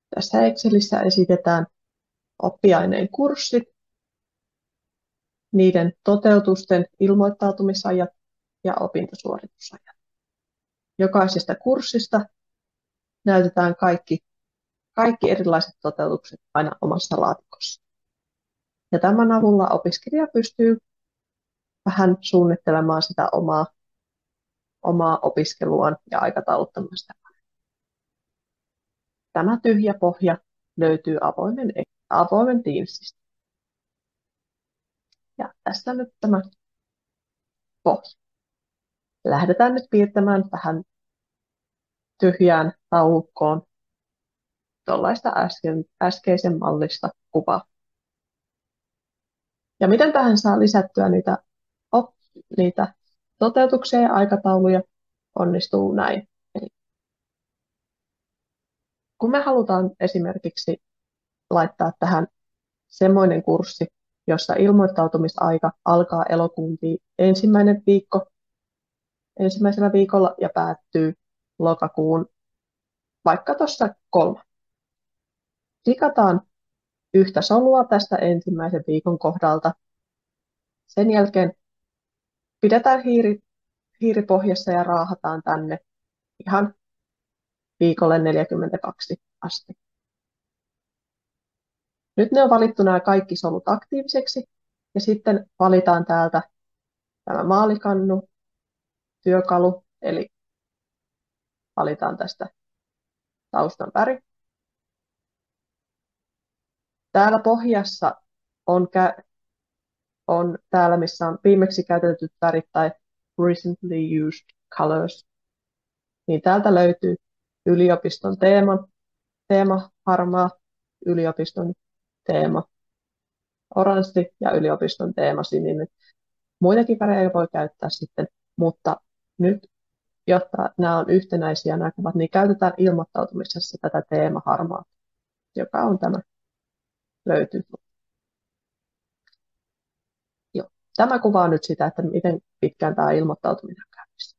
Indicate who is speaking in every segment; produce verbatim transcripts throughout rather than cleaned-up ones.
Speaker 1: Tässä Excelissä esitetään oppiaineen kurssit, niiden toteutusten ilmoittautumisajat ja opintosuoritusajat. Jokaisesta kurssista näytetään kaikki, kaikki erilaiset toteutukset aina omassa laatikossa. Ja tämän avulla opiskelija pystyy vähän suunnittelemaan sitä omaa, omaa opiskeluaan ja aikatauluttamaan sitä. Tämä tyhjä pohja löytyy avoimen, avoimen Teamsista. Ja tässä nyt tämä pohja. Lähdetään nyt piirtämään tähän tyhjään taulukkoon tuollaista äsken, äskeisen mallista kuvaa. Ja miten tähän saa lisättyä niitä, op, niitä toteutuksia ja aikatauluja, onnistuu näin. Eli kun me halutaan esimerkiksi laittaa tähän semmoinen kurssi, jossa ilmoittautumisaika alkaa elokuun ensimmäinen viikko, ensimmäisellä viikolla ja päättyy lokakuun vaikka tuossa kolme. Klikataan yhtä solua tästä ensimmäisen viikon kohdalta. Sen jälkeen pidetään hiiri, hiiri pohjassa ja raahataan tänne ihan viikolle neljäkymmentäkaksi asti. Nyt ne on valittu nämä kaikki solut aktiiviseksi ja sitten valitaan täältä tämä maalikannu, työkalu, eli valitaan tästä taustan väri. Täällä pohjassa on, kä- on täällä, missä on viimeksi käytetyt värit tai recently used colors, niin täältä löytyy yliopiston teema, teema harmaa, yliopiston teema oranssi ja yliopiston teema sininen. Muitakin värejä voi käyttää sitten, mutta nyt, jotta nämä on yhtenäisiä näkyvät, niin käytetään ilmoittautumisessa tätä teema harmaa, joka on tämä, löytyy. Joo. Tämä kuvaa nyt sitä, että miten pitkään tämä ilmoittautuminen on käynnissä.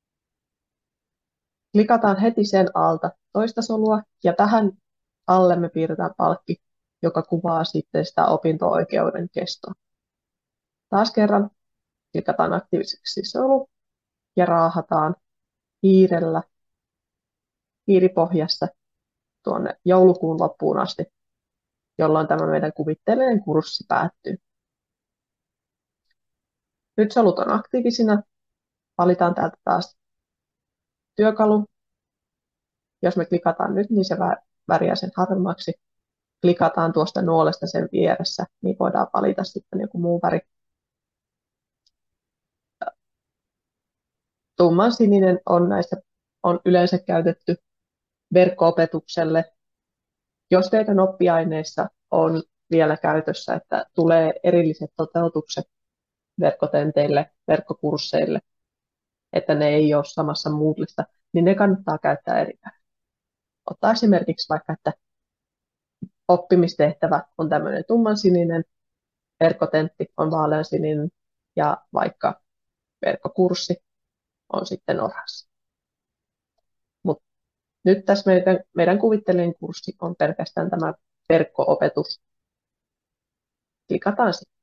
Speaker 1: Klikataan heti sen alta toista solua ja tähän alle me piirretään palkki, joka kuvaa sitten sitä opinto-oikeuden kestoa. Taas kerran klikataan aktiiviseksi solu ja raahataan hiirellä, hiiripohjassa tuonne joulukuun loppuun asti, jolloin tämä meidän kuvitteellinen kurssi päättyy. Nyt solut on aktiivisina. Valitaan täältä taas työkalu. Jos me klikataan nyt, niin se väriää sen harmaaksi. Klikataan tuosta nuolesta sen vieressä, niin voidaan valita sitten joku muu väri. Tumman sininen on näistä on yleensä käytetty verkko-opetukselle. Jos teidän oppiaineissa on vielä käytössä, että tulee erilliset toteutukset verkkotenteille, verkkokursseille, että ne ei ole samassa Moodlessa, niin ne kannattaa käyttää eri väriä. Ottaa esimerkiksi vaikka, että oppimistehtävä on tämmöinen tummansininen, verkkotentti on vaaleansininen ja vaikka verkkokurssi on sitten oranssi. Mut nyt tässä meidän, meidän kuvitteellinen kurssi on pelkästään tämä verkko-opetus. Klikataan sitten.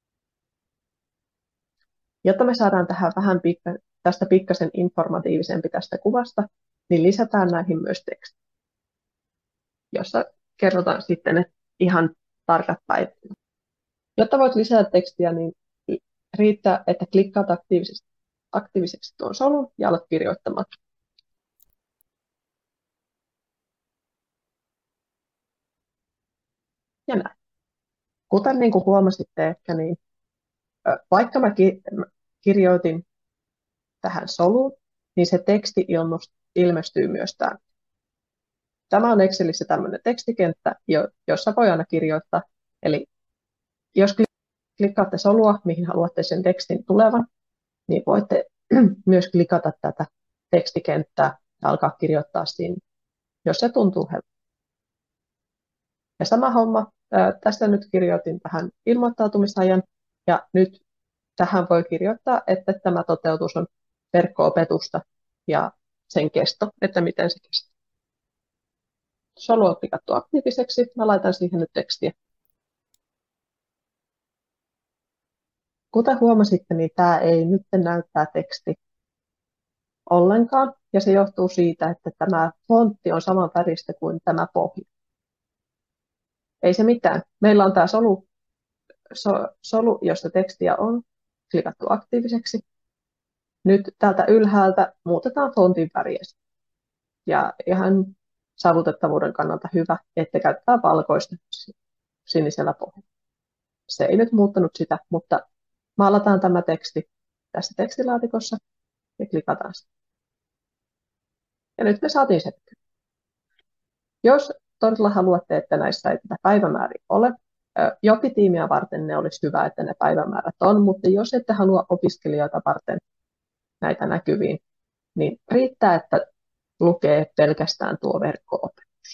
Speaker 1: Jotta me saadaan tähän vähän pikka, tästä pikkasen informatiivisempi tästä kuvasta, niin lisätään näihin myös teksti, jossa kerrotaan sitten että ihan tarkat päivät. Jotta voit lisätä tekstiä, niin riittää, että klikkaat aktiivisesti, aktiiviseksi tuon solun ja alat kirjoittamaan. Ja näin. Kuten niin kuin huomasitte ehkä, niin vaikka mä kirjoitin tähän soluun, niin se teksti ilmestyy myös täällä. Tämä on Excelissä tämmöinen tekstikenttä, jossa voi aina kirjoittaa. Eli jos klikkaatte solua, mihin haluatte sen tekstin tulevan, niin voitte myös klikata tätä tekstikenttää ja alkaa kirjoittaa siinä, jos se tuntuu helpolta. Ja sama homma, tässä nyt kirjoitin tähän ilmoittautumisajan, ja nyt tähän voi kirjoittaa, että tämä toteutus on verkko-opetusta ja sen kesto, että miten se kestää. solu on klikattu aktiiviseksi. Mä laitan siihen nyt tekstiä. Kuten huomasitte, niin tämä ei nyt näyttää teksti ollenkaan, ja se johtuu siitä, että tämä fontti on saman väristä kuin tämä pohja. Ei se mitään. Meillä on tämä solu, so, solu, jossa tekstiä on klikattu aktiiviseksi. Nyt täältä ylhäältä muutetaan fontin väriä. Ja ihan saavutettavuuden kannalta hyvä, että käyttää valkoista sinisellä pohjalla. Se ei nyt muuttanut sitä, mutta maalataan tämä teksti tässä tekstilaatikossa ja klikataan sitä. Ja nyt me saatiin se. Jos todella haluatte, että näissä ei tätä päivämääriä ole, Joppi-tiimiä varten ne olisi hyvä, että ne päivämäärät on, mutta jos ette halua opiskelijoita varten näitä näkyviin, niin riittää, että lukee pelkästään tuo verkko-opetus.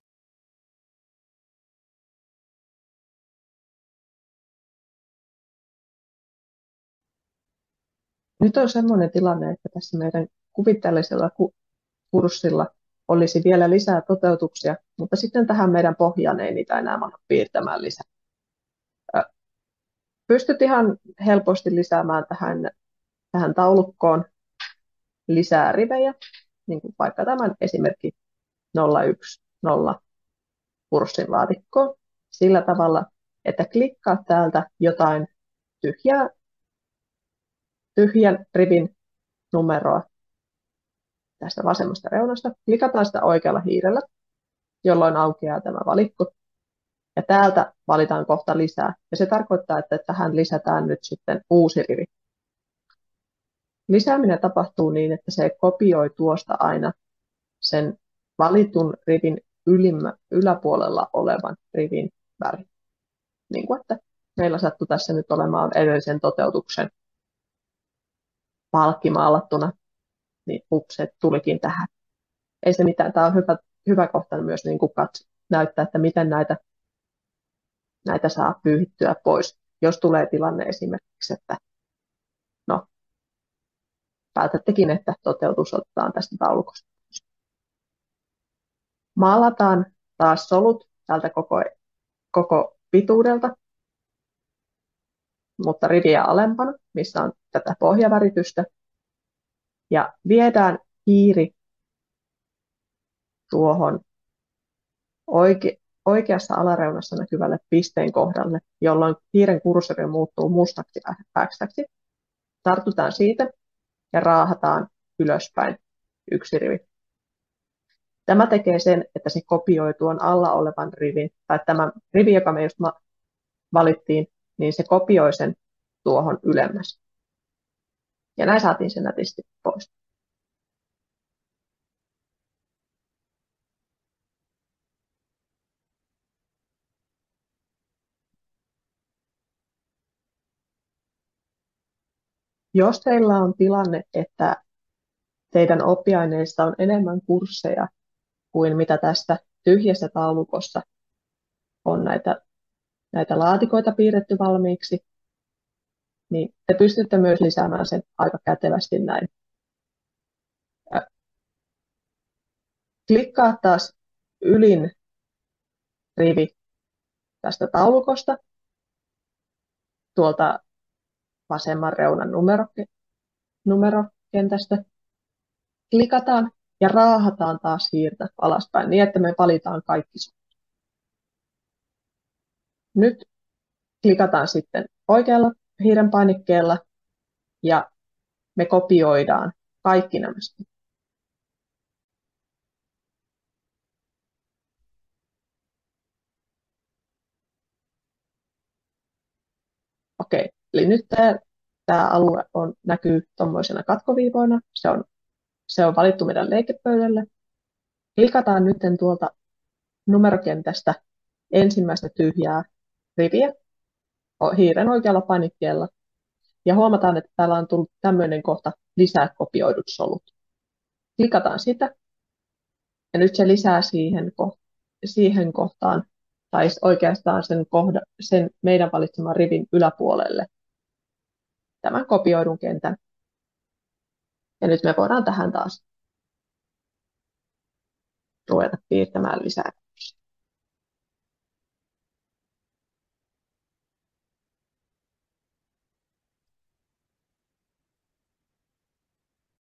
Speaker 1: Nyt on sellainen tilanne, että tässä meidän kuvitteellisella kurssilla olisi vielä lisää toteutuksia, mutta sitten tähän meidän pohjaan ei niitä enää mahdu piirtämään lisää. Pystyt ihan helposti lisäämään tähän, tähän taulukkoon lisää rivejä, niin kuin vaikka tämän esimerkki nolla yksi nolla kurssin laatikkoon, sillä tavalla, että klikkaa täältä jotain tyhjää, tyhjän rivin numeroa tästä vasemmasta reunasta. Klikataan sitä oikealla hiirellä, jolloin aukeaa tämä valikko. Ja täältä valitaan kohta lisää. Ja se tarkoittaa, että tähän lisätään nyt sitten uusi rivi. Lisääminen tapahtuu niin, että se kopioi tuosta aina sen valitun rivin ylimmä, yläpuolella olevan rivin värin. Niin kuin että meillä sattui tässä nyt olemaan edellisen toteutuksen palkki maalattuna, niin upset tulikin tähän. Ei se mitään, tämä on hyvä, hyvä kohta myös niin kuin katso, näyttää, että miten näitä, näitä saa pyyhittyä pois. Jos tulee tilanne esimerkiksi, että no, päätättekin, että toteutus otetaan tästä taulukosta. Maalataan taas solut tältä koko, koko pituudelta, mutta riviä alempana, missä on tätä pohjaväritystä. Ja viedään hiiri tuohon oike, oikeassa alareunassa näkyvälle pisteen kohdalle, jolloin hiiren kursori muuttuu mustaksi X-täksi. Tartutaan siitä ja raahataan ylöspäin yksi rivi. Tämä tekee sen, että se kopioi tuon alla olevan rivin, tai tämä rivi, joka me just valittiin, niin se kopioi sen tuohon ylemmäs. Ja näin saatiin sen nätisti pois. Jos teillä on tilanne, että teidän oppiaineista on enemmän kursseja kuin mitä tästä tyhjässä taulukossa on näitä, näitä laatikoita piirretty valmiiksi, niin te pystytte myös lisäämään sen aika kätevästi näin. Klikkaa taas ylin rivi tästä taulukosta tuolta vasemman reunan numero, numerokentästä. Klikataan ja raahataan taas hiirtä alaspäin niin, että me valitaan kaikki. Nyt klikataan sitten oikealla hiiren painikkeella ja me kopioidaan kaikki nämä. Okei, eli nyt tämä, tämä alue on, näkyy tuommoisena katkoviivoina. Se on, se on valittu meidän leikepöydälle. Klikataan nyt tuolta numerokentästä ensimmäistä tyhjää riviä hiiren oikealla painikkeella. Ja huomataan, että täällä on tullut tämmöinen kohta lisää kopioidut solut. Klikataan sitä. Ja nyt se lisää siihen, siihen kohtaan, tai oikeastaan sen, kohda, sen meidän valitseman rivin yläpuolelle tämän kopioidun kentän. Ja nyt me voidaan tähän taas ruveta piirtämään lisää.